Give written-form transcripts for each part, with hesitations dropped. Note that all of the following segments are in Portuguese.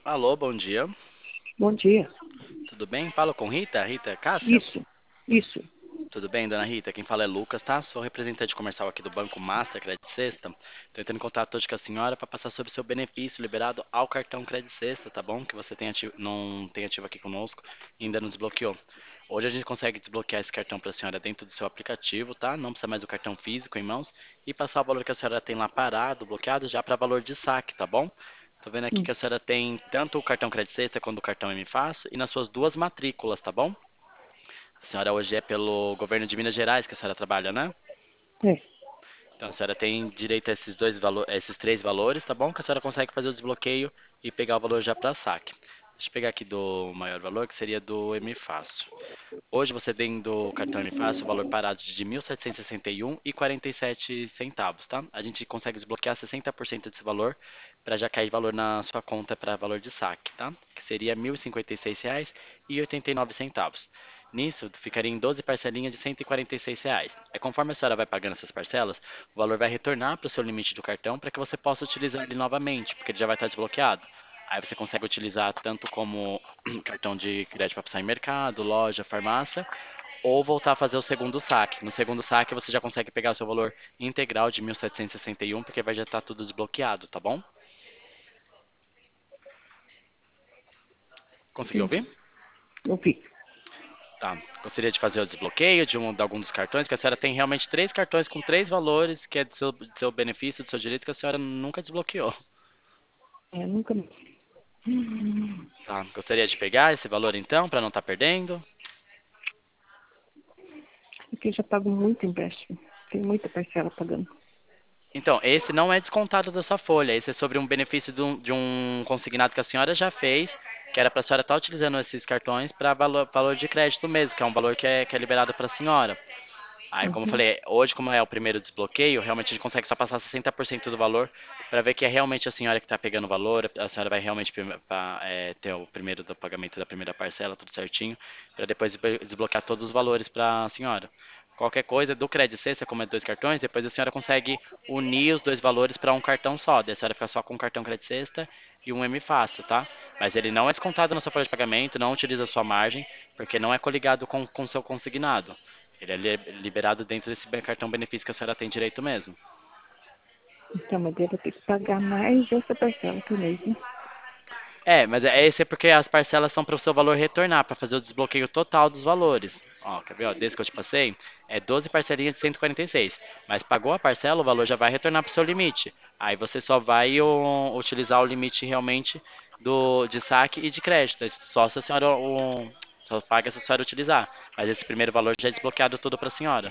Alô, bom dia. Bom dia. Tudo bem? Falo com Rita? Rita Cássia? Isso, isso. Tudo bem, dona Rita? Quem fala é Lucas, tá? Sou representante comercial aqui do Banco Master Credit Sexta. Tô entrando em contato hoje com a senhora para passar sobre o seu benefício liberado ao cartão Credit Sexta, tá bom? Que você não tem ativo aqui conosco e ainda não desbloqueou. Hoje a gente consegue desbloquear esse cartão para a senhora dentro do seu aplicativo, tá? Não precisa mais do cartão físico em mãos e passar o valor que a senhora tem lá parado, bloqueado, já para valor de saque, tá bom? Tô vendo aqui Hum, que a senhora tem tanto o cartão Credit Sexta quanto o cartão M Fácil e nas suas duas matrículas, tá bom? A senhora hoje é pelo governo de Minas Gerais que a senhora trabalha, né? é. Então a senhora tem direito a esses três valores, tá bom? Que a senhora consegue fazer o desbloqueio e pegar o valor já para saque. Deixa eu pegar aqui do maior valor, que seria do M Fácil. Hoje você tem do cartão M Fácil o valor parado de 1.761,47 centavos, tá? A gente consegue desbloquear 60% desse valor para já cair valor na sua conta para valor de saque, tá? Que seria R$ 1.056,89. Nisso, ficaria em 12 parcelinhas de R$ 146. É conforme a senhora vai pagando essas parcelas, o valor vai retornar para o seu limite do cartão para que você possa utilizar ele novamente, porque ele já vai estar desbloqueado. Aí você consegue utilizar tanto como cartão de crédito para passar em mercado, loja, farmácia, ou voltar a fazer o segundo saque. No segundo saque você já consegue pegar o seu valor integral de 1.761, porque vai já estar tudo desbloqueado, tá bom? Conseguiu ouvir? Entendi. Eu vi. Tá. Gostaria de fazer o desbloqueio de algum dos cartões, que a senhora tem realmente três cartões com três valores, que é do seu benefício, do seu direito, que a senhora nunca desbloqueou. É, nunca. Tá. Gostaria de pegar esse valor então, para não estar perdendo. Porque eu já pago muito empréstimo. Tem muita parcela pagando. Então, esse não é descontado da sua folha. Esse é sobre um benefício de um consignado que a senhora já fez, que era para a senhora estar utilizando esses cartões para valor de crédito mesmo, que é um valor que é liberado para a senhora. Aí, como eu Uhum. falei, hoje, como é o primeiro desbloqueio, realmente a gente consegue só passar 60% do valor para ver que é realmente a senhora que está pegando o valor, a senhora vai realmente ter o primeiro do pagamento da primeira parcela, tudo certinho, para depois desbloquear todos os valores para a senhora. Qualquer coisa do Credit Sexta, como é dois cartões, depois a senhora consegue unir os dois valores para um cartão só. Daí a senhora fica só com um cartão Credit Sexta e um M Fácil, tá? Mas ele não é descontado na sua folha de pagamento, não utiliza a sua margem, porque não é coligado com o seu consignado. Ele é liberado dentro desse cartão benefício que a senhora tem direito mesmo. Então, mas eu vou ter que pagar mais essa parcela por mês, né? Mas esse é porque as parcelas são para o seu valor retornar, para fazer o desbloqueio total dos valores. Ó, quer ver? Ó, desse que eu te passei, é 12 parcelinhas de 146. Mas pagou a parcela, o valor já vai retornar para o seu limite. Aí você só vai utilizar o limite realmente de saque e de crédito. Só se a senhora só paga se a senhora utilizar. Mas esse primeiro valor já é desbloqueado tudo para a senhora.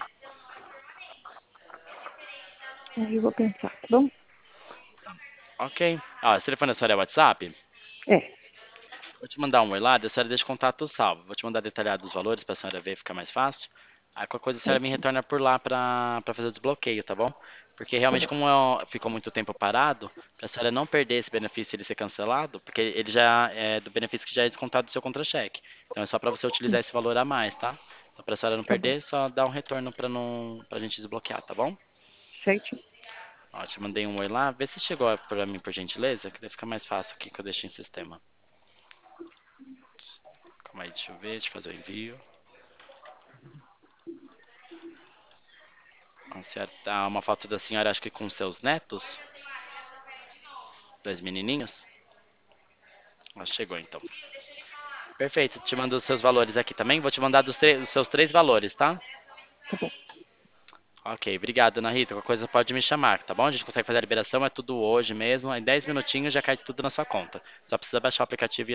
Aí eu vou pensar, tá bom? Ok. Ó, esse telefone da senhora é WhatsApp? É, Vou te mandar um oi lá, a senhora deixa o contato salvo. Vou te mandar detalhado os valores para a senhora ver, ficar mais fácil. Aí qualquer coisa a senhora me ótimo. retorna por lá para fazer o desbloqueio, tá bom? Porque Tá realmente, bom. como ficou muito tempo parado, para a senhora não perder esse benefício e ele ser cancelado, porque ele já é do benefício que já é descontado do seu contra-cheque. Então é só para você utilizar Hum, esse valor a mais, tá? Então, para a senhora não tá bom. perder, só dá um retorno para não, pra gente desbloquear, tá bom? Certo? Ó, te mandei um oi lá, vê se chegou para mim por gentileza, que daí fica mais fácil aqui que eu deixo em sistema. Calma aí, deixa eu ver, deixa eu fazer o envio. A senhora, tá uma foto da senhora, acho que com seus netos, dois menininhos. Ó, chegou então. Perfeito, te mando os seus valores aqui também. Vou te mandar dos seus três valores, tá? Tá bom. Ok, obrigado, Ana Rita. Qualquer coisa pode me chamar, tá bom? A gente consegue fazer a liberação, é tudo hoje mesmo. Em 10 minutinhos já cai tudo na sua conta. Só precisa baixar o aplicativo e